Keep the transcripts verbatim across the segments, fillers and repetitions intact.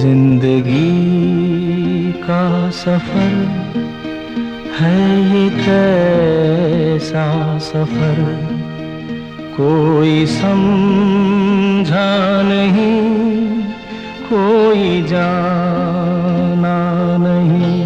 जिंदगी का सफर है ये कैसा सफर, कोई समझा नहीं, कोई जाना नहीं।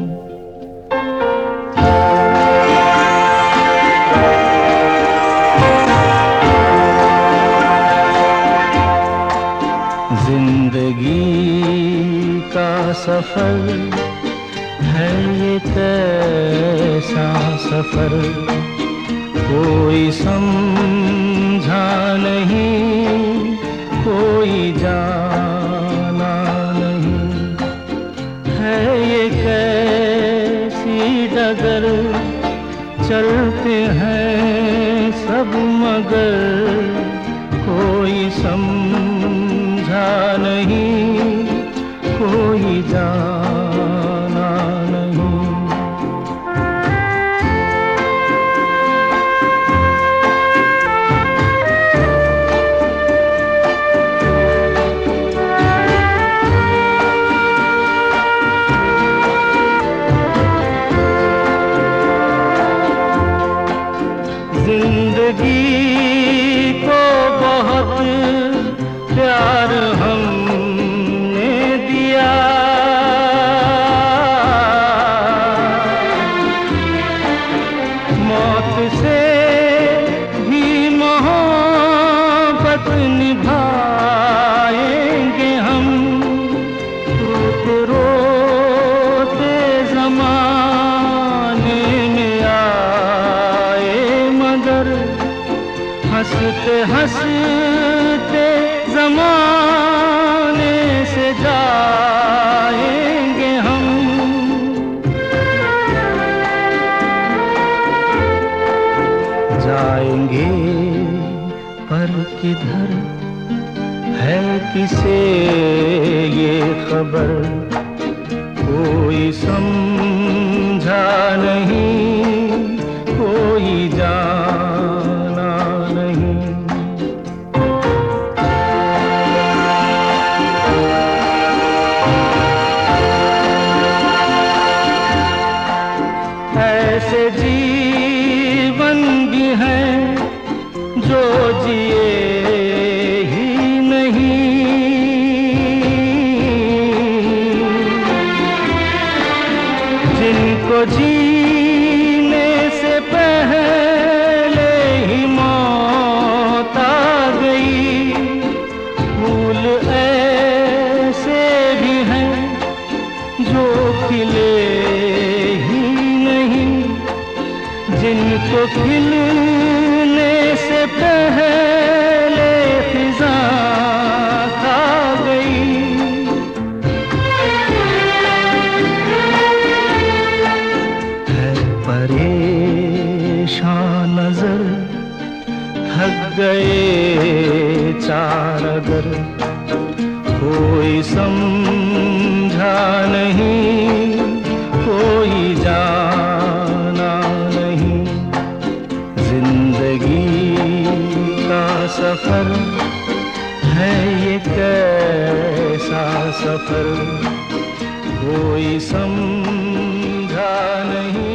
जिंदगी का सफर है ये कैसा सफर, कोई समझा नहीं, कोई जाना नहीं। है ये कैसी डगर, चलते हैं सब मगर कोई समझा नहीं, कोई जाना नहीं। जिंदगी को बहुत प्यार हमने दिया, मौत से भी मोहब्बत निभाएंगे हम। रोते रोते ज़माने में आए मगर, हंसते हंसते ज़माने से जाएंगे हम। जाएंगे पर किधर है किसे ये खबर, कोई समझा नहीं, कोई जाना नहीं। ऐसे जीवन भी हैं जो जिए ही नहीं, जिनको जीने से पहले ही मौत आ गई। फूल ऐसे भी हैं जो खिले ही नहीं, जिनको खिलने से पहले फिजा खा गई। है परेशान नजर, थक गए चार अगर, कोई समझा नहीं, कोई जाना नहीं। जिंदगी का सफर है ये कैसा सफर, कोई समझा नहीं।